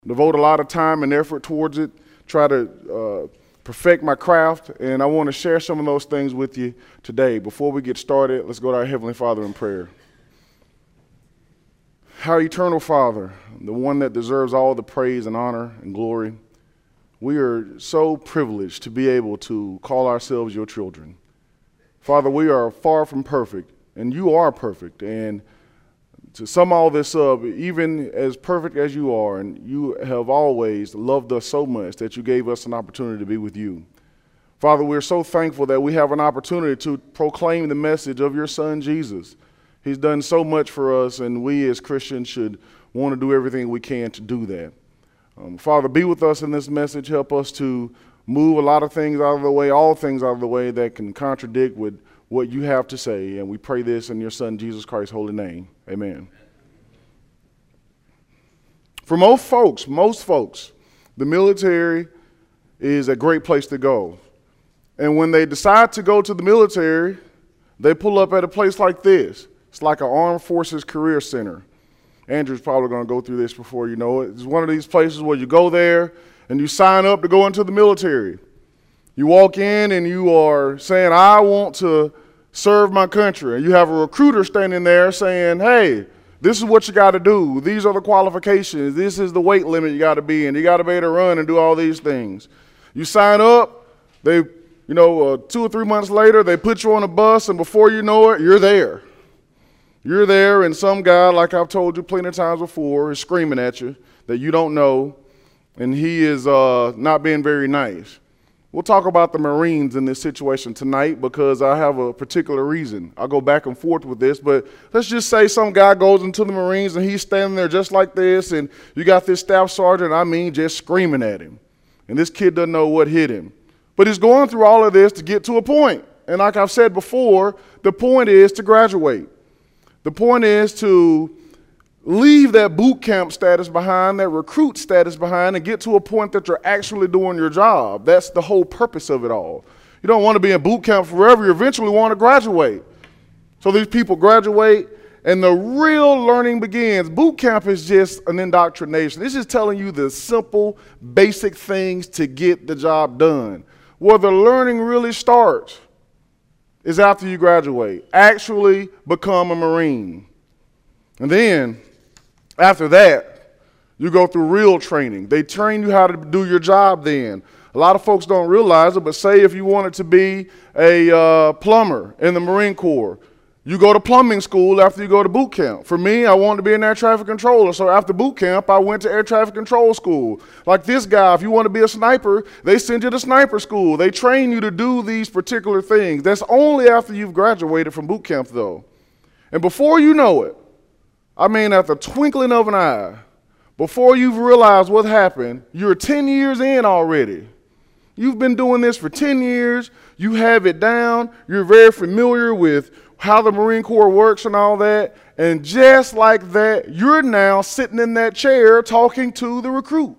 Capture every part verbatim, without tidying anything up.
devote a lot of time and effort towards it, try to uh, perfect my craft, and I want to share some of those things with you today. Before we get started, let's go to our Heavenly Father in prayer. Our eternal Father, the one that deserves all the praise and honor and glory, we are so privileged to be able to call ourselves your children. Father, we are far from perfect, and you are perfect, and to sum all this up, even as perfect as you are, and you have always loved us so much that you gave us an opportunity to be with you. Father, we're so thankful that we have an opportunity to proclaim the message of your Son, Jesus. He's done so much for us, and we as Christians should want to do everything we can to do that. Um, Father, be with us in this message. Help us to move a lot of things out of the way, all things out of the way that can contradict with what you have to say. And we pray this in your Son, Jesus Christ's holy name. Amen. For most folks, most folks, the military is a great place to go. And when they decide to go to the military, they pull up at a place like this. It's like an Armed Forces Career Center. Andrew's probably going to go through this before you know it. It's one of these places where you go there and you sign up to go into the military. You walk in and you are saying, I want to serve my country. And you have a recruiter standing there saying, hey, this is what you got to do. These are the qualifications. This is the weight limit you got to be in. You got to be able to run and do all these things. You sign up, they, you know, uh, two or three months later, they put you on a bus, and before you know it, you're there. You're there, and some guy, like I've told you plenty of times before, is screaming at you that you don't know, and he is uh, not being very nice. We'll talk about the Marines in this situation tonight because I have a particular reason. I'll go back and forth with this, but let's just say some guy goes into the Marines and he's standing there just like this, and you got this staff sergeant, I mean, just screaming at him. And this kid doesn't know what hit him. But he's going through all of this to get to a point. And like I've said before, the point is to graduate. The point is to leave that boot camp status behind, that recruit status behind, and get to a point that you're actually doing your job. That's the whole purpose of it all. You don't want to be in boot camp forever. You eventually want to graduate. So these people graduate, and the real learning begins. Boot camp is just an indoctrination. It's just telling you the simple, basic things to get the job done. Where the learning really starts is after you graduate. Actually become a Marine. And then, after that, you go through real training. They train you how to do your job then. A lot of folks don't realize it, but say if you wanted to be a uh, plumber in the Marine Corps, you go to plumbing school after you go to boot camp. For me, I wanted to be an air traffic controller, so after boot camp, I went to air traffic control school. Like this guy, if you want to be a sniper, they send you to sniper school. They train you to do these particular things. That's only after you've graduated from boot camp, though. And before you know it, I mean, at the twinkling of an eye, before you've realized what happened, you're ten years in already. You've been doing this for ten years. You have it down. You're very familiar with how the Marine Corps works and all that. And just like that, you're now sitting in that chair talking to the recruit.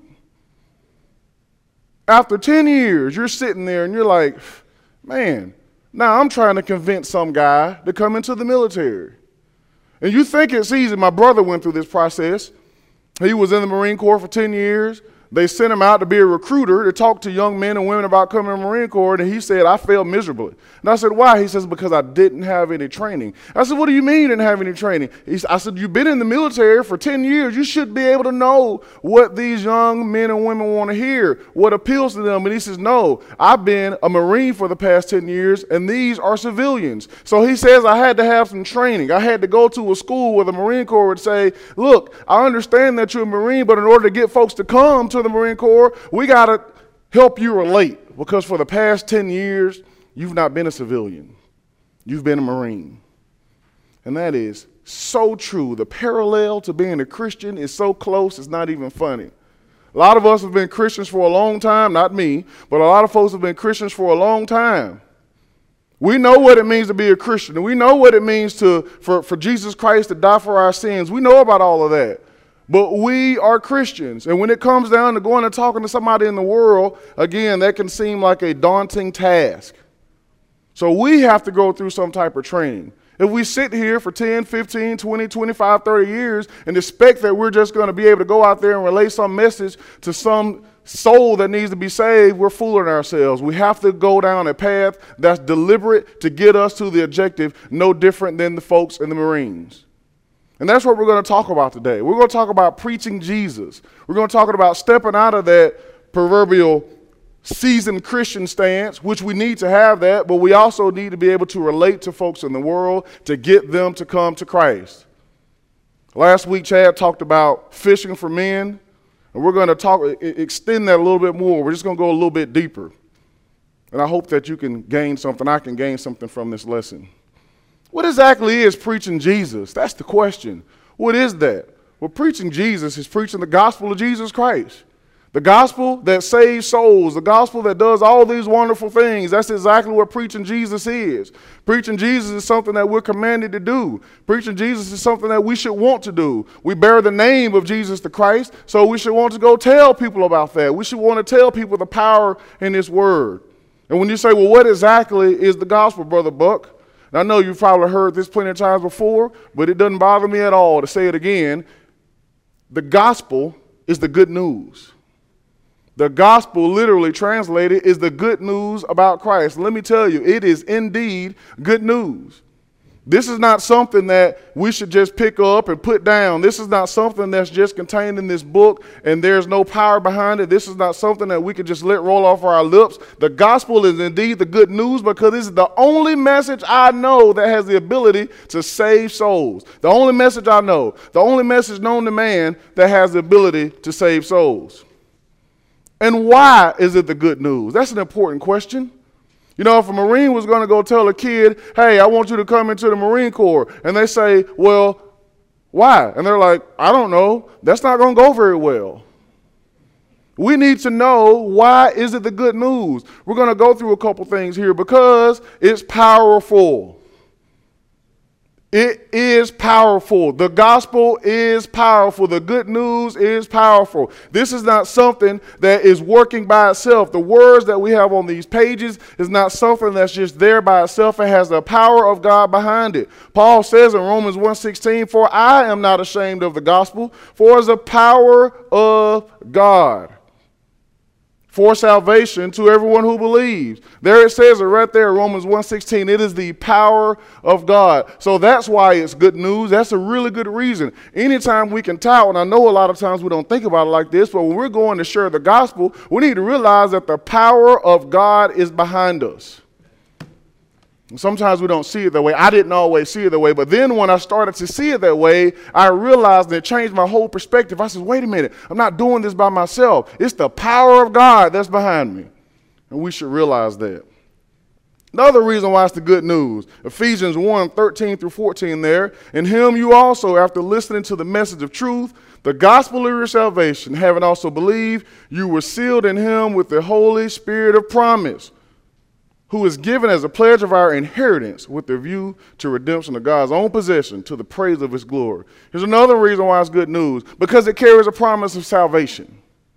After ten years, you're sitting there and you're like, man, now I'm trying to convince some guy to come into the military. And you think it's easy. My brother went through this process. He was in the Marine Corps for ten years. They sent him out to be a recruiter to talk to young men and women about coming to the Marine Corps, and he said, I failed miserably. And I said, why? He says, because I didn't have any training. I said, what do you mean you didn't have any training? He, I said, you've been in the military for ten years. You should be able to know what these young men and women want to hear, what appeals to them. And he says, no, I've been a Marine for the past ten years, and these are civilians. So he says I had to have some training. I had to go to a school where the Marine Corps would say, look, I understand that you're a Marine, but in order to get folks to come to the Marine Corps, we got to help you relate, because for the past ten years, you've not been a civilian. You've been a Marine. And that is so true. The parallel to being a Christian is so close, it's not even funny. A lot of us have been Christians for a long time, not me, but a lot of folks have been Christians for a long time. We know what it means to be a Christian, and we know what it means to for, for Jesus Christ to die for our sins. We know about all of that. But we are Christians, and when it comes down to going and talking to somebody in the world, again, that can seem like a daunting task. So we have to go through some type of training. If we sit here for ten, fifteen, twenty, twenty-five, thirty years and expect that we're just going to be able to go out there and relay some message to some soul that needs to be saved, we're fooling ourselves. We have to go down a path that's deliberate to get us to the objective, no different than the folks in the Marines. And that's what we're going to talk about today. We're going to talk about preaching Jesus. We're going to talk about stepping out of that proverbial seasoned Christian stance, which we need to have that, but we also need to be able to relate to folks in the world to get them to come to Christ. Last week, Chad talked about fishing for men, and we're going to talk, extend that a little bit more. We're just going to go a little bit deeper. And I hope that you can gain something, I can gain something from this lesson. What exactly is preaching Jesus? That's the question. What is that? Well, preaching Jesus is preaching the gospel of Jesus Christ. The gospel that saves souls, the gospel that does all these wonderful things. That's exactly what preaching Jesus is. Preaching Jesus is something that we're commanded to do. Preaching Jesus is something that we should want to do. We bear the name of Jesus the Christ, so we should want to go tell people about that. We should want to tell people the power in His word. And when you say, well, what exactly is the gospel, Brother Buck? And I know you've probably heard this plenty of times before, but it doesn't bother me at all to say it again. The gospel is the good news. The gospel, literally translated, is the good news about Christ. Let me tell you, it is indeed good news. This is not something that we should just pick up and put down. This is not something that's just contained in this book and there's no power behind it. This is not something that we could just let roll off our lips. The gospel is indeed the good news because this is the only message I know that has the ability to save souls. The only message I know, the only message known to man that has the ability to save souls. And why is it the good news? That's an important question. You know, if a Marine was going to go tell a kid, hey, I want you to come into the Marine Corps, and they say, well, why? And they're like, I don't know. That's not going to go very well. We need to know, why is it the good news? We're going to go through a couple things here because it's powerful. It is powerful. The gospel is powerful. The good news is powerful. This is not something that is working by itself. The words that we have on these pages is not something that's just there by itself. It has the power of God behind it. Paul says in Romans one sixteen, for I am not ashamed of the gospel, for it is the power of God for salvation to everyone who believes. There it says it right there, Romans one sixteen. It is the power of God. So that's why it's good news. That's a really good reason. Anytime we can tout, and I know a lot of times we don't think about it like this, but when we're going to share the gospel, we need to realize that the power of God is behind us. Sometimes we don't see it that way. I didn't always see it that way. But then when I started to see it that way, I realized that it changed my whole perspective. I said, wait a minute. I'm not doing this by myself. It's the power of God that's behind me. And we should realize that. Another reason why it's the good news, Ephesians one, thirteen through fourteen there. In him you also, after listening to the message of truth, the gospel of your salvation, having also believed, you were sealed in him with the Holy Spirit of promise, who is given as a pledge of our inheritance with the view to redemption of God's own possession to the praise of his glory. Here's another reason why it's good news, because it carries a promise of salvation.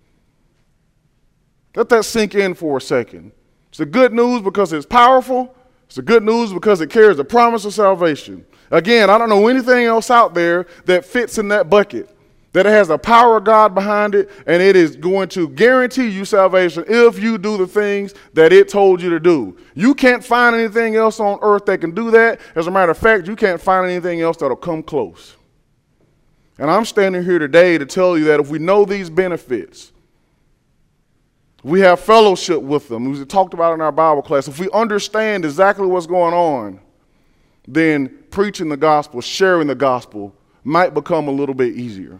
Let that sink in for a second. It's the good news because it's powerful. It's the good news because it carries a promise of salvation. Again, I don't know anything else out there that fits in that bucket, that it has the power of God behind it, and it is going to guarantee you salvation if you do the things that it told you to do. You can't find anything else on earth that can do that. As a matter of fact, you can't find anything else that'll come close. And I'm standing here today to tell you that if we know these benefits, we have fellowship with them, we talked about in our Bible class, if we understand exactly what's going on, then preaching the gospel, sharing the gospel might become a little bit easier.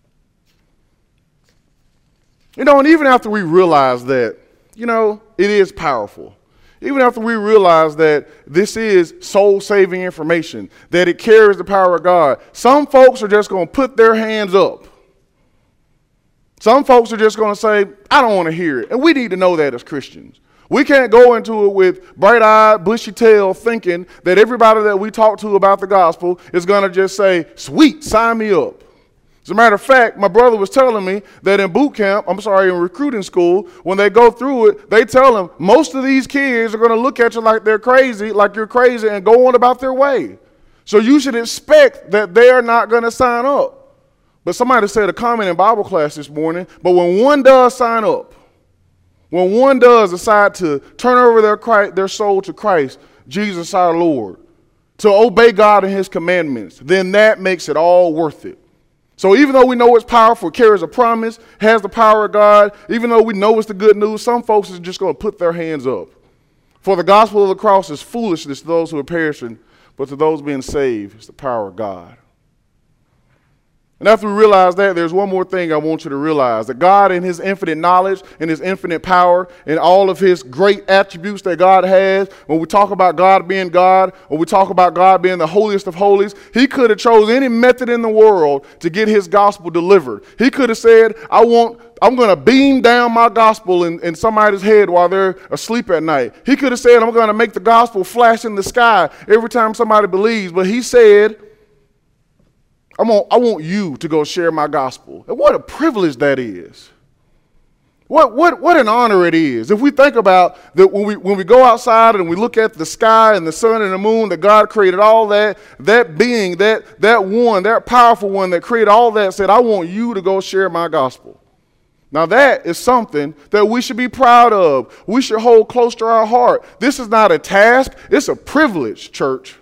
You know, and even after we realize that, you know, it is powerful, even after we realize that this is soul-saving information, that it carries the power of God, some folks are just going to put their hands up. Some folks are just going to say, I don't want to hear it. And we need to know that as Christians. We can't go into it with bright-eyed, bushy tail thinking that everybody that we talk to about the gospel is going to just say, sweet, sign me up. As a matter of fact, my brother was telling me that in boot camp, I'm sorry, in recruiting school, when they go through it, they tell them most of these kids are going to look at you like they're crazy, like you're crazy, and go on about their way. So you should expect that they're not going to sign up. But somebody said a comment in Bible class this morning, but when one does sign up, when one does decide to turn over their, Christ, their soul to Christ, Jesus our Lord, to obey God and his commandments, then that makes it all worth it. So even though we know it's powerful, carries a promise, has the power of God, even though we know it's the good news, some folks are just going to put their hands up. For the gospel of the cross is foolishness to those who are perishing, but to those being saved, it's the power of God. And after we realize that, there's one more thing I want you to realize, that God in his infinite knowledge and his infinite power and all of his great attributes that God has, when we talk about God being God, or we talk about God being the holiest of holies, he could have chose any method in the world to get his gospel delivered. He could have said, I want, I'm going to beam down my gospel in, in somebody's head while they're asleep at night. He could have said, I'm going to make the gospel flash in the sky every time somebody believes. But he said, I'm on, I want you to go share my gospel. And what a privilege that is. What, what, what an honor it is. If we think about that when we, when we go outside and we look at the sky and the sun and the moon, that God created all that, that being, that, that one, that powerful one that created all that said, I want you to go share my gospel. Now that is something that we should be proud of. We should hold close to our heart. This is not a task. It's a privilege, church.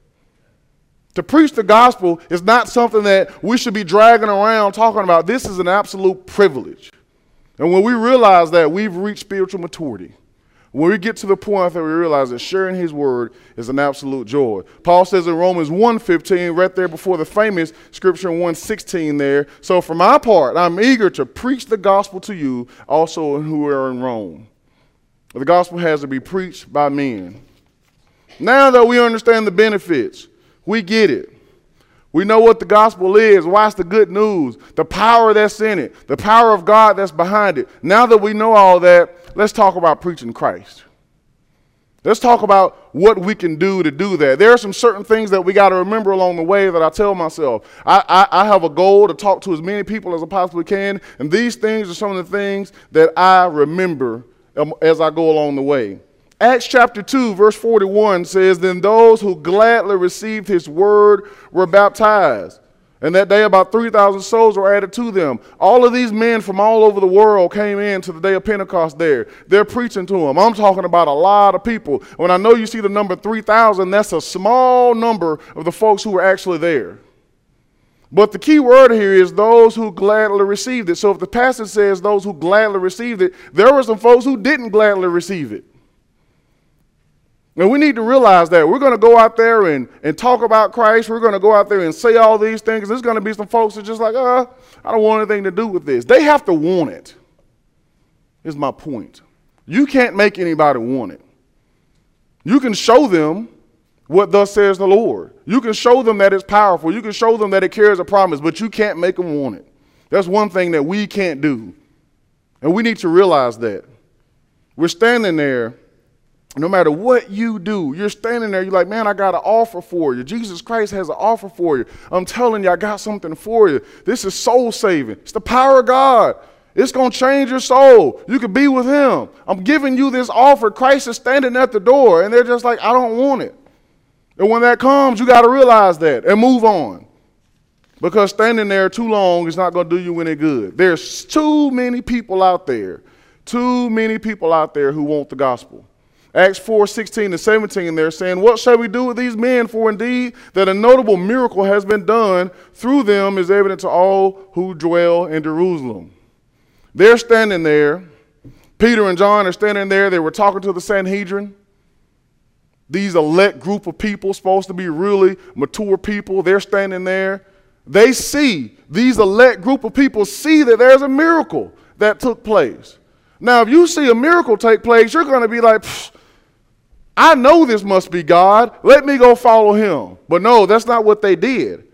To preach the gospel is not something that we should be dragging around talking about. This is an absolute privilege. And when we realize that, we've reached spiritual maturity. When we get to the point that we realize that sharing his word is an absolute joy. Paul says in Romans one fifteen, right there before the famous scripture in one sixteen there, so for my part, I'm eager to preach the gospel to you also who are in Rome. The gospel has to be preached by men. Now that we understand the benefits, we get it. We know what the gospel is, why it's the good news, the power that's in it, the power of God that's behind it. Now that we know all that, let's talk about preaching Christ. Let's talk about what we can do to do that. There are some certain things that we got to remember along the way that I tell myself. I, I, I have a goal to talk to as many people as I possibly can, and these things are some of the things that I remember um, as I go along the way. Acts chapter two, verse forty-one says, then those who gladly received his word were baptized. And that day about three thousand souls were added to them. All of these men from all over the world came in to the day of Pentecost there. They're preaching to them. I'm talking about a lot of people. When I know you see the number three thousand, that's a small number of the folks who were actually there. But the key word here is those who gladly received it. So if the passage says those who gladly received it, there were some folks who didn't gladly receive it. And we need to realize that we're going to go out there and, and talk about Christ. We're going to go out there and say all these things. There's going to be some folks that are just like, uh, I don't want anything to do with this. They have to want it, is my point. You can't make anybody want it. You can show them what thus says the Lord. You can show them that it's powerful. You can show them that it carries a promise, but you can't make them want it. That's one thing that we can't do. And we need to realize that. We're standing there. No matter what you do, you're standing there, you're like, man, I got an offer for you. Jesus Christ has an offer for you. I'm telling you, I got something for you. This is soul saving. It's the power of God. It's going to change your soul. You can be with him. I'm giving you this offer. Christ is standing at the door, and they're just like, I don't want it. And when that comes, you got to realize that and move on. Because standing there too long is not going to do you any good. There's too many people out there, too many people out there who want the gospel. Acts four, sixteen and seventeen, they're saying, what shall we do with these men? For indeed that a notable miracle has been done through them is evident to all who dwell in Jerusalem. They're standing there. Peter and John are standing there. They were talking to the Sanhedrin. These elect group of people, supposed to be really mature people, they're standing there. They see, these elect group of people see that there's a miracle that took place. Now, if you see a miracle take place, you're going to be like, pfft, I know this must be God. Let me go follow him. But no, that's not what they did.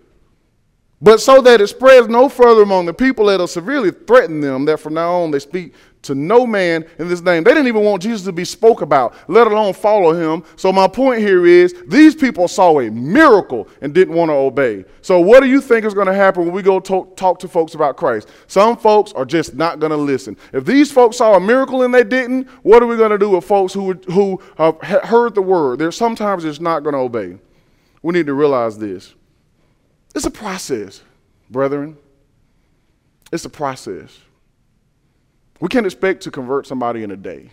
But so that it spreads no further among the people, it'll severely threaten them that from now on they speak to no man in this name. They didn't even want Jesus to be spoke about, let alone follow him. So my point here is these people saw a miracle and didn't want to obey. So what do you think is going to happen when we go talk, talk to folks about Christ? Some folks are just not going to listen. If these folks saw a miracle and they didn't, what are we going to do with folks who, who have heard the word? They're sometimes just not going to obey. We need to realize this. It's a process, brethren. It's a process. We can't expect to convert somebody in a day.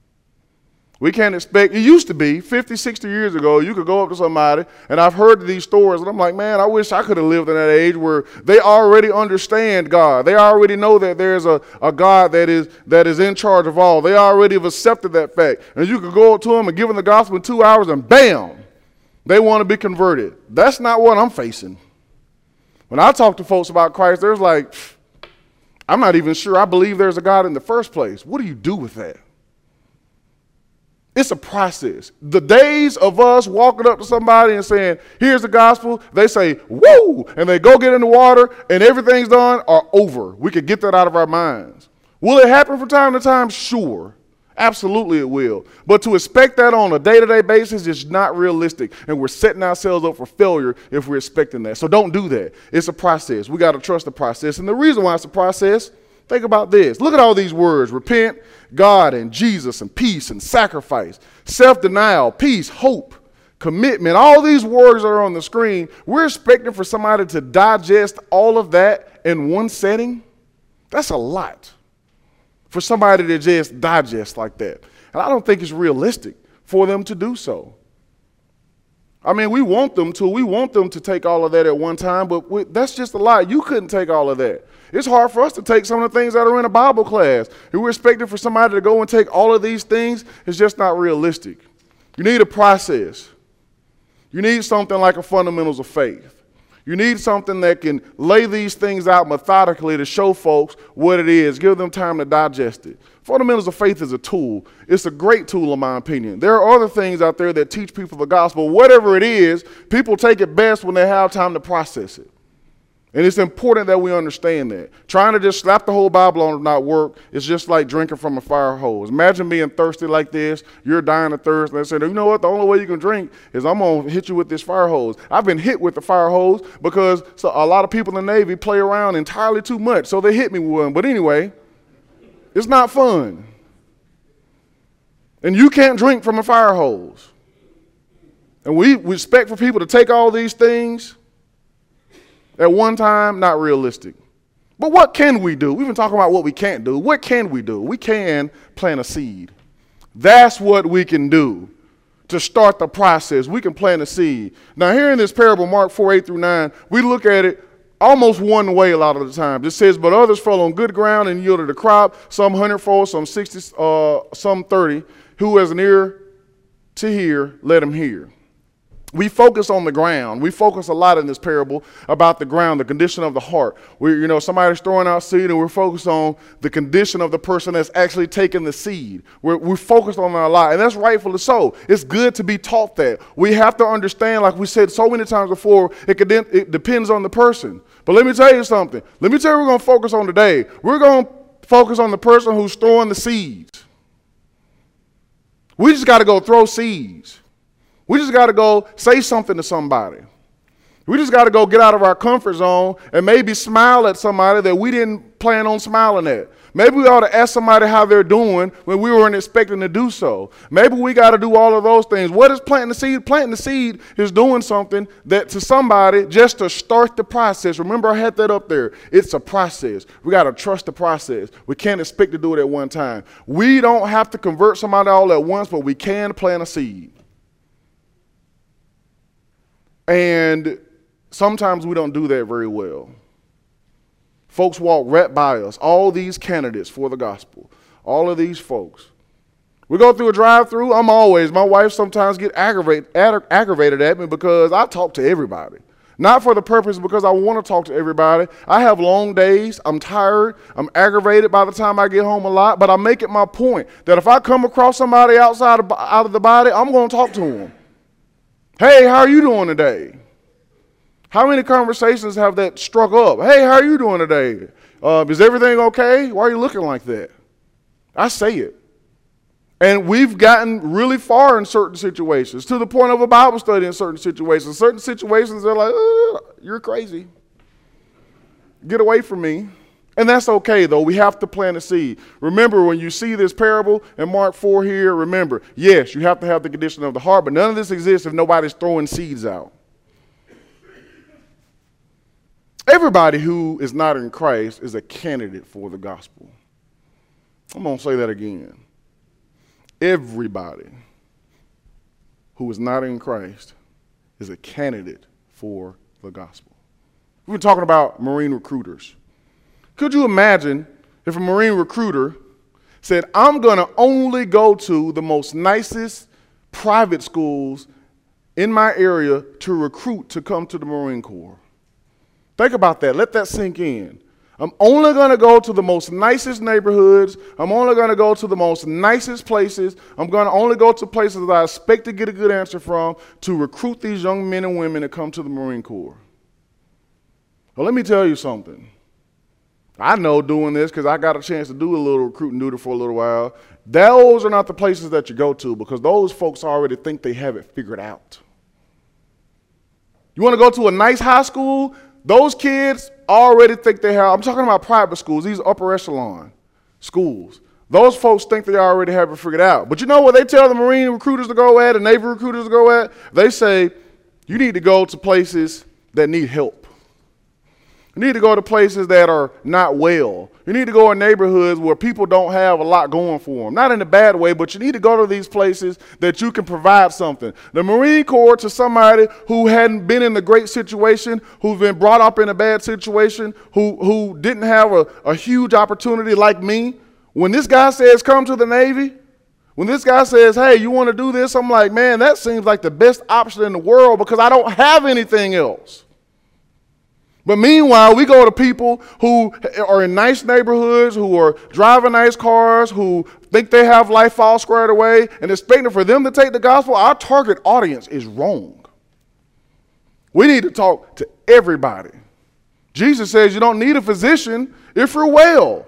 We can't expect, it used to be fifty, sixty years ago, you could go up to somebody, and I've heard these stories, and I'm like, man, I wish I could have lived in that age where they already understand God. They already know that there's a, a God that is that is in charge of all. They already have accepted that fact. And you could go up to them and give them the gospel in two hours, and bam, they want to be converted. That's not what I'm facing. When I talk to folks about Christ, there's like, I'm not even sure I believe there's a God in the first place. What do you do with that? It's a process. The days of us walking up to somebody and saying, here's the gospel, they say, woo, and they go get in the water and everything's done, are over. We could get that out of our minds. Will it happen from time to time? Sure. Absolutely it will. But to expect that on a day-to-day basis is not realistic, and we're setting ourselves up for failure if we're expecting that. So don't do that. It's a process. We got to trust the process. And the reason why it's a process, think about this. Look at all these words: repent, God, and Jesus, and peace, and sacrifice, self-denial, peace, hope, commitment. All these words that are on the screen, we're expecting for somebody to digest all of that in one setting. That's a lot for somebody to just digest like that. And I don't think it's realistic for them to do so. I mean, we want them to. We want them to take all of that at one time, but we, that's just a lot. You couldn't take all of that. It's hard for us to take some of the things that are in a Bible class. If we're expecting for somebody to go and take all of these things, it's just not realistic. You need a process. You need something like a fundamentals of faith. You need something that can lay these things out methodically to show folks what it is, give them time to digest it. Fundamentals of faith is a tool. It's a great tool in my opinion. There are other things out there that teach people the gospel. Whatever it is, people take it best when they have time to process it. And it's important that we understand that. Trying to just slap the whole Bible on it not work. It's just like drinking from a fire hose. Imagine being thirsty like this. You're dying of thirst. And they say, you know what? The only way you can drink is I'm going to hit you with this fire hose. I've been hit with the fire hose because so a lot of people in the Navy play around entirely too much. So they hit me with one. But anyway, it's not fun. And you can't drink from a fire hose. And we, we expect for people to take all these things at one time, not realistic. But what can we do? We've been talking about what we can't do. What can we do? We can plant a seed. That's what we can do to start the process. We can plant a seed. Now, here in this parable, Mark four, eight through nine, we look at it almost one way a lot of the time. It says, but others fell on good ground and yielded a crop, some hundredfold, some sixty, uh, some thirty. Who has an ear to hear, let him hear. We focus on the ground. We focus a lot in this parable about the ground, the condition of the heart. We, you know, somebody's throwing out seed, and we're focused on the condition of the person that's actually taking the seed. We're, we're focused on that a lot, and that's rightfully so. It's good to be taught that. We have to understand, like we said so many times before, it, could, it depends on the person. But let me tell you something. Let me tell you what we're going to focus on today. We're going to focus on the person who's throwing the seeds. We just got to go throw seeds. We just got to go say something to somebody. We just got to go get out of our comfort zone and maybe smile at somebody that we didn't plan on smiling at. Maybe we ought to ask somebody how they're doing when we weren't expecting to do so. Maybe we got to do all of those things. What is planting the seed? Planting the seed is doing something that to somebody just to start the process. Remember, I had that up there. It's a process. We got to trust the process. We can't expect to do it at one time. We don't have to convert somebody all at once, but we can plant a seed. And sometimes we don't do that very well. Folks walk right by us, all these candidates for the gospel, all of these folks. We go through a drive-through. I'm always, my wife sometimes get aggravated, aggravated at me because I talk to everybody. Not for the purpose because I want to talk to everybody. I have long days. I'm tired. I'm aggravated by the time I get home a lot. But I make it my point that if I come across somebody outside of, out of the body, I'm going to talk to them. Hey, how are you doing today? How many conversations have that struck up? Hey, how are you doing today? Uh, is everything okay? Why are you looking like that? I say it. And we've gotten really far in certain situations, to the point of a Bible study in certain situations. Certain situations, they're like, oh, you're crazy. Get away from me. And that's okay, though. We have to plant a seed. Remember, when you see this parable in Mark four here, remember, yes, you have to have the condition of the heart, but none of this exists if nobody's throwing seeds out. Everybody who is not in Christ is a candidate for the gospel. I'm going to say that again. Everybody who is not in Christ is a candidate for the gospel. We've been talking about Marine recruiters. Could you imagine if a Marine recruiter said, I'm going to only go to the most nicest private schools in my area to recruit to come to the Marine Corps? Think about that. Let that sink in. I'm only going to go to the most nicest neighborhoods. I'm only going to go to the most nicest places. I'm going to only go to places that I expect to get a good answer from to recruit these young men and women to come to the Marine Corps. Well, let me tell you something. I know doing this because I got a chance to do a little recruiting duty for a little while. Those are not the places that you go to because those folks already think they have it figured out. You want to go to a nice high school? Those kids already think they have, I'm talking about private schools, these upper echelon schools. Those folks think they already have it figured out. But you know what they tell the Marine recruiters to go at and Navy recruiters to go at? They say, you need to go to places that need help. You need to go to places that are not well. You need to go in neighborhoods where people don't have a lot going for them. Not in a bad way, but you need to go to these places that you can provide something. The Marine Corps, to somebody who hadn't been in a great situation, who's been brought up in a bad situation, who, who didn't have a, a huge opportunity like me, when this guy says come to the Navy, when this guy says, hey, you want to do this? I'm like, man, that seems like the best option in the world because I don't have anything else. But meanwhile, we go to people who are in nice neighborhoods, who are driving nice cars, who think they have life all squared away, and expecting for them to take the gospel. Our target audience is wrong. We need to talk to everybody. Jesus says you don't need a physician if you're well.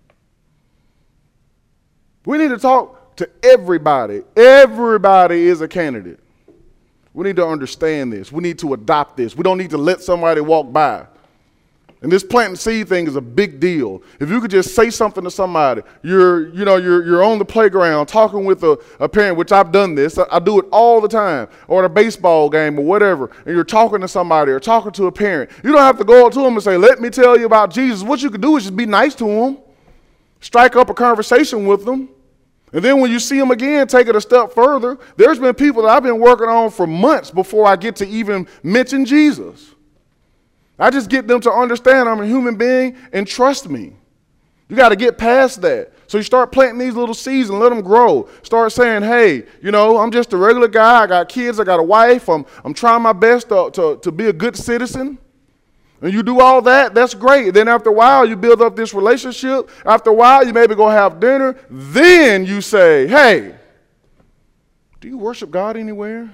We need to talk to everybody. Everybody is a candidate. We need to understand this. We need to adopt this. We don't need to let somebody walk by. And this plant and seed thing is a big deal. If you could just say something to somebody, you're, you know, you're, you're on the playground talking with a, a parent, which I've done this. I, I do it all the time, or at a baseball game or whatever, and you're talking to somebody or talking to a parent. You don't have to go up to them and say, let me tell you about Jesus. What you could do is just be nice to them, strike up a conversation with them. And then when you see them again, take it a step further. There's been people that I've been working on for months before I get to even mention Jesus. I just get them to understand I'm a human being and trust me. You got to get past that. So you start planting these little seeds and let them grow. Start saying, hey, you know, I'm just a regular guy. I got kids. I got a wife. I'm, I'm trying my best to, to, to be a good citizen. And you do all that, that's great. Then after a while, you build up this relationship. After a while, you maybe go have dinner. Then you say, hey, do you worship God anywhere?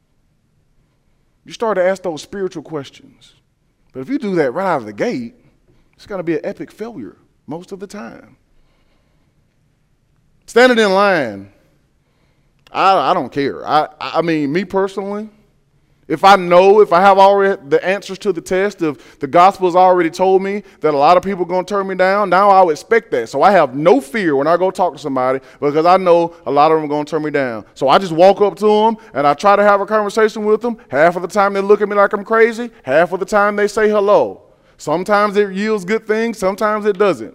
You start to ask those spiritual questions. But if you do that right out of the gate, it's going to be an epic failure most of the time. Standing in line, I, I don't care. I, I mean, me personally, if I know, if I have already the answers to the test, if the gospel has already told me that a lot of people are going to turn me down, now I would expect that. So I have no fear when I go talk to somebody because I know a lot of them are going to turn me down. So I just walk up to them and I try to have a conversation with them. Half of the time they look at me like I'm crazy. Half of the time they say hello. Sometimes it yields good things. Sometimes it doesn't.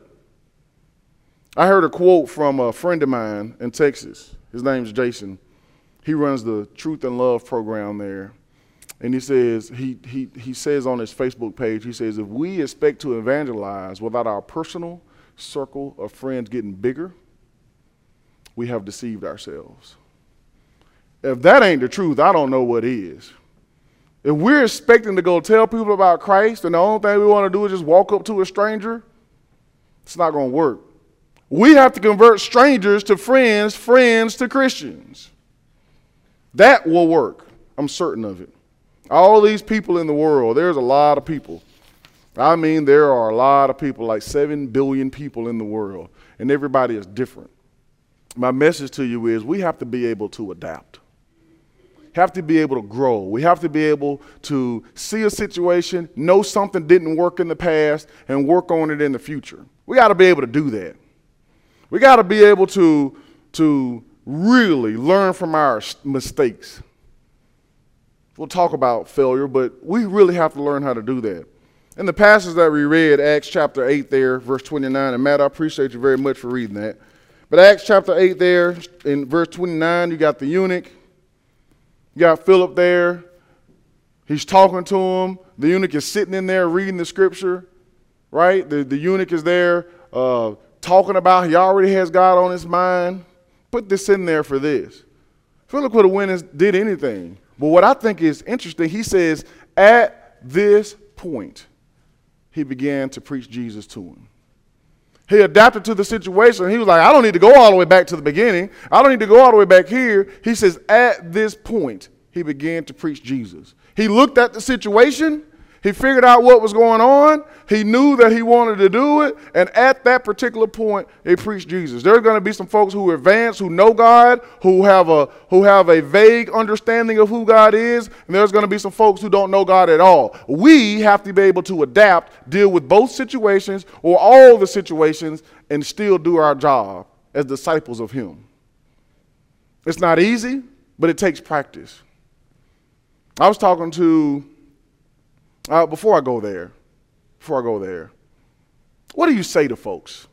I heard a quote from a friend of mine in Texas. His name's Jason. He runs the Truth and Love program there. And he says, he, he, he says on his Facebook page, he says, if we expect to evangelize without our personal circle of friends getting bigger, we have deceived ourselves. If that ain't the truth, I don't know what is. If we're expecting to go tell people about Christ and the only thing we want to do is just walk up to a stranger, it's not going to work. We have to convert strangers to friends, friends to Christians. That will work. I'm certain of it. All these people in the world, there's a lot of people. I mean, there are a lot of people, like seven billion people in the world, and everybody is different. My message to you is we have to be able to adapt. Have to be able to grow. We have to be able to see a situation, know something didn't work in the past, and work on it in the future. We got to be able to do that. We got to be able to, to really learn from our mistakes. We'll talk about failure, but we really have to learn how to do that. In the passage that we read, Acts chapter eight there, verse twenty-nine, and Matt, I appreciate you very much for reading that. But Acts chapter eight there, in verse twenty-nine, you got the eunuch. You got Philip there. He's talking to him. The eunuch is sitting in there reading the scripture, right? The, the eunuch is there uh, talking about he already has God on his mind. Put this in there for this. Philip could have went and did anything. But what I think is interesting, he says, at this point, he began to preach Jesus to him. He adapted to the situation. He was like, I don't need to go all the way back to the beginning. I don't need to go all the way back here. He says, at this point, he began to preach Jesus. He looked at the situation. He figured out what was going on. He knew that he wanted to do it. And at that particular point, he preached Jesus. There's going to be some folks who are advanced, who know God, who have a who have a vague understanding of who God is. And there's going to be some folks who don't know God at all. We have to be able to adapt, deal with both situations or all the situations, and still do our job as disciples of him. It's not easy, but it takes practice. I was talking to Uh, before I go there, before I go there, what do you say to folks?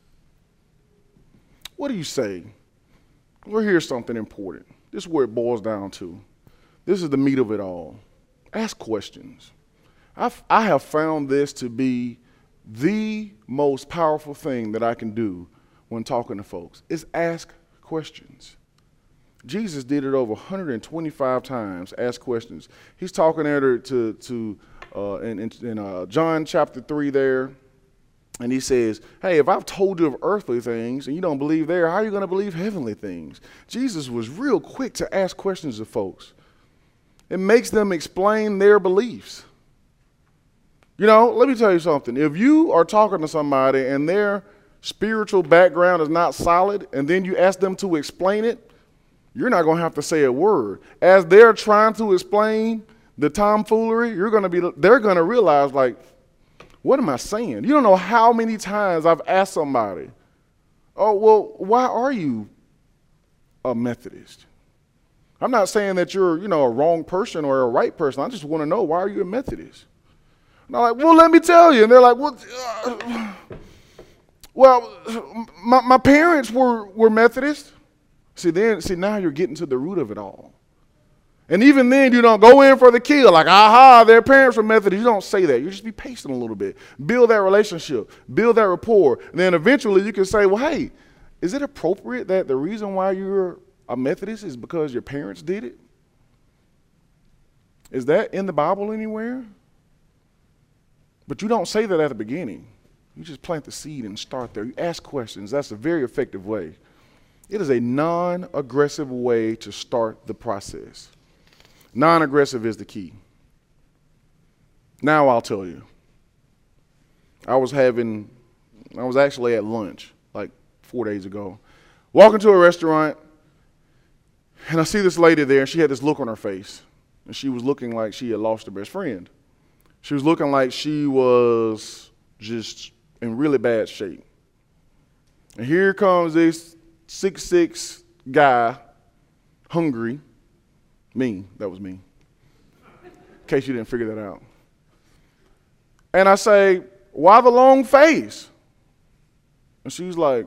What do you say? Well, here's something important. This is where it boils down to. This is the meat of it all. Ask questions. I've, I have found this to be the most powerful thing that I can do when talking to folks is ask questions. Jesus did it over one hundred twenty-five times, ask questions. He's talking there to, to uh, in, in, in uh, John chapter three there, and he says, hey, if I've told you of earthly things and you don't believe there, how are you going to believe heavenly things? Jesus was real quick to ask questions of folks. It makes them explain their beliefs. You know, let me tell you something. If you are talking to somebody and their spiritual background is not solid, and then you ask them to explain it, you're not going to have to say a word. As they're trying to explain the tomfoolery, you're going to be, they're going to realize, like, what am I saying? You don't know how many times I've asked somebody, oh, well, why are you a Methodist? I'm not saying that you're, you know, a wrong person or a right person. I just want to know, why are you a Methodist? And I'm like, well, let me tell you. And they're like, well, uh, well, my, my parents were, were Methodist. See, then, see, now you're getting to the root of it all. And even then, you don't go in for the kill, like, aha, their parents were Methodist. You don't say that. You just be patient a little bit. Build that relationship. Build that rapport. And then eventually you can say, well, hey, is it appropriate that the reason why you're a Methodist is because your parents did it? Is that in the Bible anywhere? But you don't say that at the beginning. You just plant the seed and start there. You ask questions. That's a very effective way. It is a non-aggressive way to start the process. Non-aggressive is the key. Now I'll tell you. I was having, I was actually at lunch like four days ago. Walking to a restaurant, and I see this lady there, and she had this look on her face. And she was looking like she had lost her best friend. She was looking like she was just in really bad shape. And here comes this six six guy, hungry. Me, that was me. In case you didn't figure that out. And I say, why the long face? And she's like,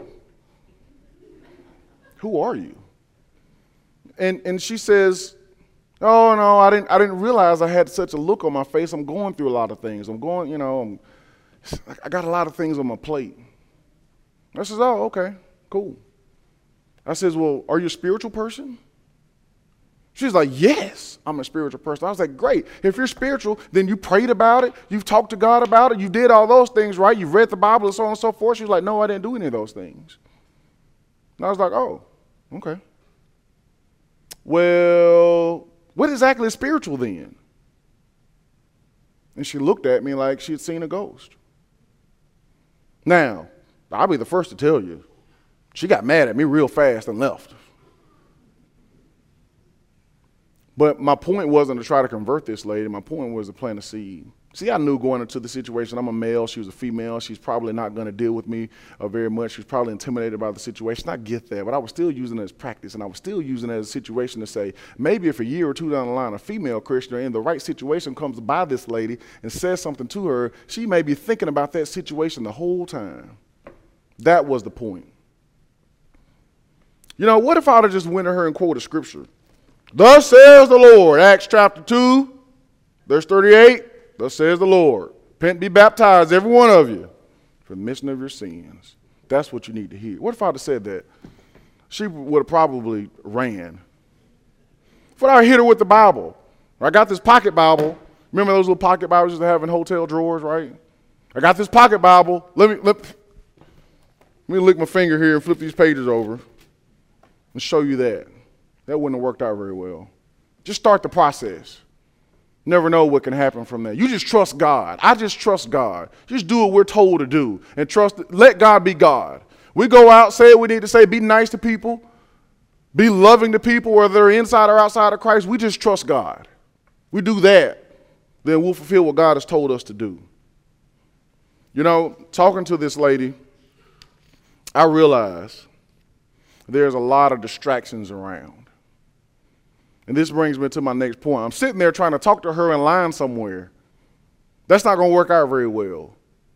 who are you? And and she says, oh no, I didn't I didn't realize I had such a look on my face. I'm going through a lot of things. I'm going, you know, I'm, I got a lot of things on my plate. I says, oh, okay, cool. I says, well, are you a spiritual person? She's like, yes, I'm a spiritual person. I was like, great. If you're spiritual, then you prayed about it. You've talked to God about it. You did all those things, right? You've read the Bible and so on and so forth. She's like, no, I didn't do any of those things. And I was like, oh, okay. Well, what exactly is spiritual then? And she looked at me like she had seen a ghost. Now, I'll be the first to tell you, she got mad at me real fast and left. But my point wasn't to try to convert this lady. My point was to plant a seed. See, I knew going into the situation, I'm a male, she was a female, she's probably not going to deal with me uh, very much. She was probably intimidated by the situation. I get that, but I was still using it as practice, and I was still using it as a situation to say, maybe if a year or two down the line, a female Christian in the right situation comes by this lady and says something to her, she may be thinking about that situation the whole time. That was the point. You know, what if I would have just went to her and quoted scripture? Thus says the Lord, Acts chapter two, verse thirty-eight. Thus says the Lord, repent and be baptized, every one of you, for the remission of your sins. That's what you need to hear. What if I had said that? She would have probably ran. What if I hit her with the Bible? I got this pocket Bible. Remember those little pocket Bibles used to have in hotel drawers, right? I got this pocket Bible. Let me, let, let me lick my finger here and flip these pages over and show you that. That wouldn't have worked out very well. Just start the process. Never know what can happen from there. You just trust God. I just trust God. Just do what we're told to do and trust. Let God be God. We go out, say what we need to say, be nice to people, be loving to people, whether they're inside or outside of Christ. We just trust God. We do that, then we'll fulfill what God has told us to do. You know, talking to this lady, I realized there's a lot of distractions around. And this brings me to my next point. I'm sitting there trying to talk to her in line somewhere. That's not going to work out very well.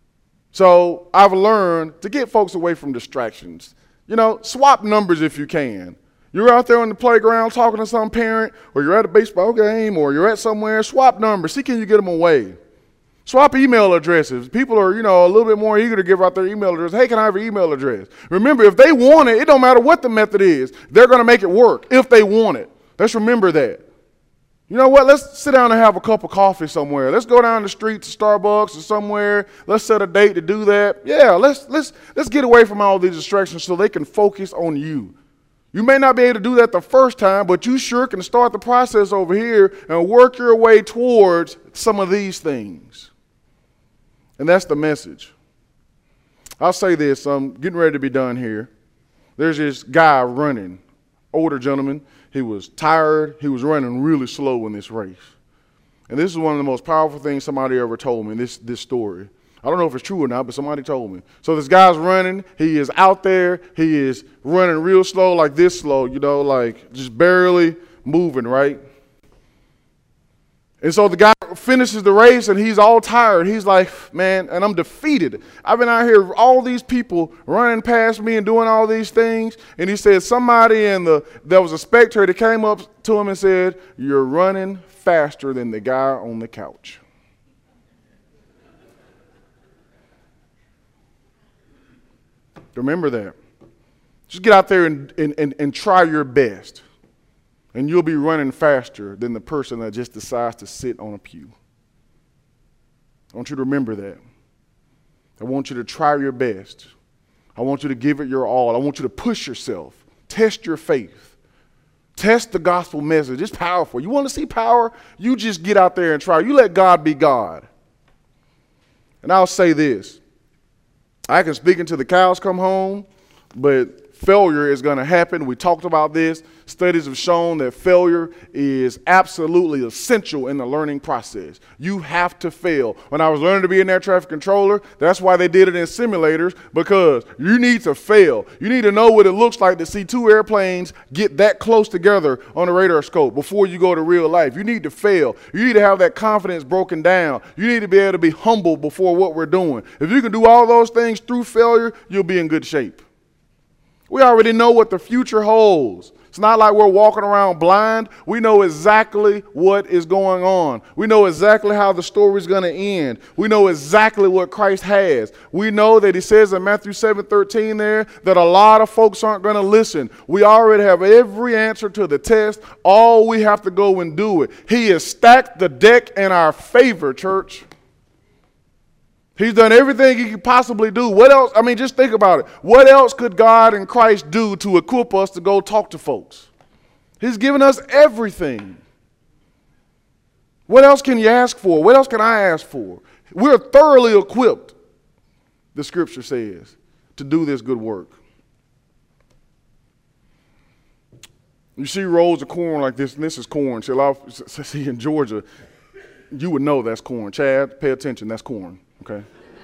So I've learned to get folks away from distractions. You know, swap numbers if you can. You're out there on the playground talking to some parent, or you're at a baseball game, or you're at somewhere, swap numbers. See, can you get them away? Swap email addresses. People are, you know, a little bit more eager to give out their email address. Hey, can I have your email address? Remember, if they want it, it don't matter what the method is. They're going to make it work if they want it. Let's remember that. You know what? Let's sit down and have a cup of coffee somewhere. Let's go down the street to Starbucks or somewhere. Let's set a date to do that. Yeah, let's let's let's get away from all these distractions so they can focus on you. You may not be able to do that the first time, but you sure can start the process over here and work your way towards some of these things. And that's the message. I'll say this. I'm getting ready to be done here. There's this guy running, older gentleman. He was tired. He was running really slow in this race. And this is one of the most powerful things somebody ever told me, this, this story. I don't know if it's true or not, but somebody told me. So this guy's running. He is out there. He is running real slow, like this slow, you know, like just barely moving, right? And so the guy finishes the race, and he's all tired. He's like, man, and I'm defeated. I've been out here, all these people running past me and doing all these things. And he said somebody in the, there was a spectator that came up to him and said, you're running faster than the guy on the couch. Remember that. Just get out there and, and, and, and try your best. And you'll be running faster than the person that just decides to sit on a pew. I want you to remember that. I want you to try your best. I want you to give it your all. I want you to push yourself. Test your faith. Test the gospel message. It's powerful. You want to see power? You just get out there and try. You let God be God. And I'll say this. I can speak until the cows come home, but failure is going to happen. We talked about this. Studies have shown that failure is absolutely essential in the learning process. You have to fail. When I was learning to be an air traffic controller, that's why they did it in simulators, because you need to fail. You need to know what it looks like to see two airplanes get that close together on a radar scope before you go to real life. You need to fail. You need to have that confidence broken down. You need to be able to be humble before what we're doing. If you can do all those things through failure, you'll be in good shape. We already know what the future holds. It's not like we're walking around blind. We know exactly what is going on. We know exactly how the story is going to end. We know exactly what Christ has. We know that he says in Matthew seven thirteen there that a lot of folks aren't going to listen. We already have every answer to the test. All we have to go and do it. He has stacked the deck in our favor, church. He's done everything he could possibly do. What else? I mean, just think about it. What else could God and Christ do to equip us to go talk to folks? He's given us everything. What else can you ask for? What else can I ask for? We're thoroughly equipped, the scripture says, to do this good work. You see rows of corn like this, and this is corn. See, in Georgia, you would know that's corn. Chad, pay attention, that's corn, okay?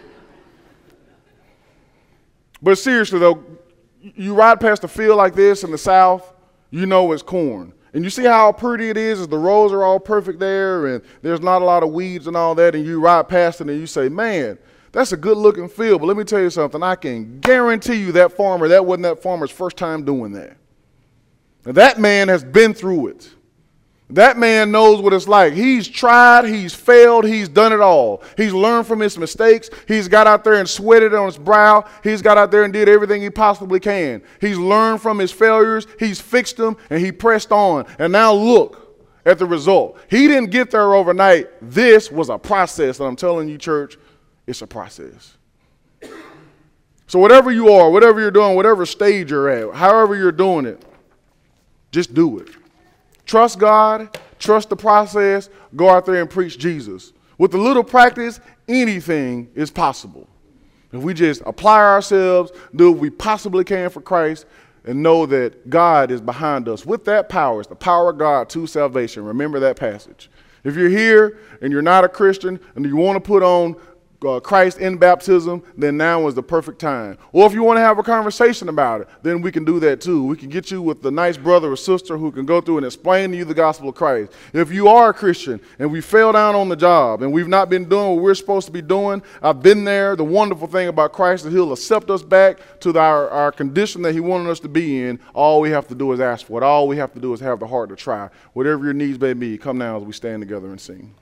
But seriously though, you ride past a field like this in the South, you know it's corn. And you see how pretty it is, as the rows are all perfect there and there's not a lot of weeds and all that, and you ride past it and you say, man, that's a good looking field. But let me tell you something, I can guarantee you that farmer, that wasn't that farmer's first time doing that. Now, that man has been through it. That man knows what it's like. He's tried, he's failed, he's done it all. He's learned from his mistakes. He's got out there and sweated on his brow. He's got out there and did everything he possibly can. He's learned from his failures. He's fixed them, and he pressed on. And now look at the result. He didn't get there overnight. This was a process, and I'm telling you, church, it's a process. So whatever you are, whatever you're doing, whatever stage you're at, however you're doing it, just do it. Trust God, trust the process, go out there and preach Jesus. With a little practice, anything is possible. If we just apply ourselves, do what we possibly can for Christ, and know that God is behind us. With that power, it's the power of God to salvation. Remember that passage. If you're here and you're not a Christian and you want to put on Uh, Christ in baptism, then now is the perfect time. Or if you want to have a conversation about it, then we can do that too. We can get you with the nice brother or sister who can go through and explain to you the gospel of Christ. If you are a Christian and we fell down on the job and we've not been doing what we're supposed to be doing, I've been there. The wonderful thing about Christ is he'll accept us back to the, our, our condition that he wanted us to be in. All we have to do is ask for it. All we have to do is have the heart to try. Whatever your needs may be, come now as we stand together and sing.